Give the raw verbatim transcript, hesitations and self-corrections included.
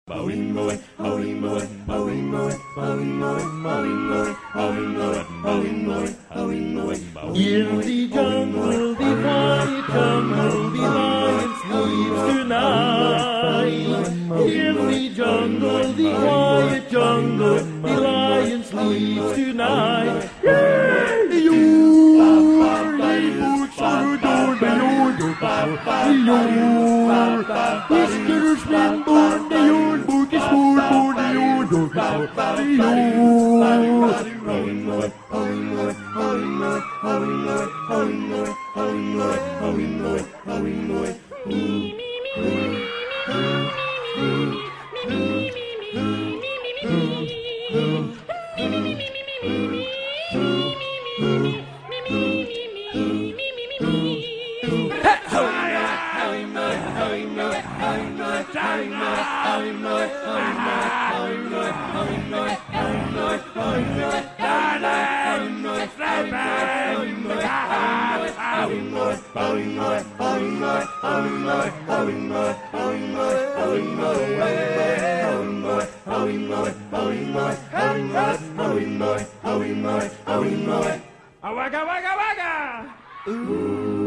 Boing boy, boing boy, boing boy, boing boy, boing boy, boing boy, boing boy, boing boy. In the jungle, the quiet jungle, the lion sleeps tonight. In the jungle, the quiet jungle, the lion sleeps tonight. Yeah, you, Wagga wagga wagga! Ooh.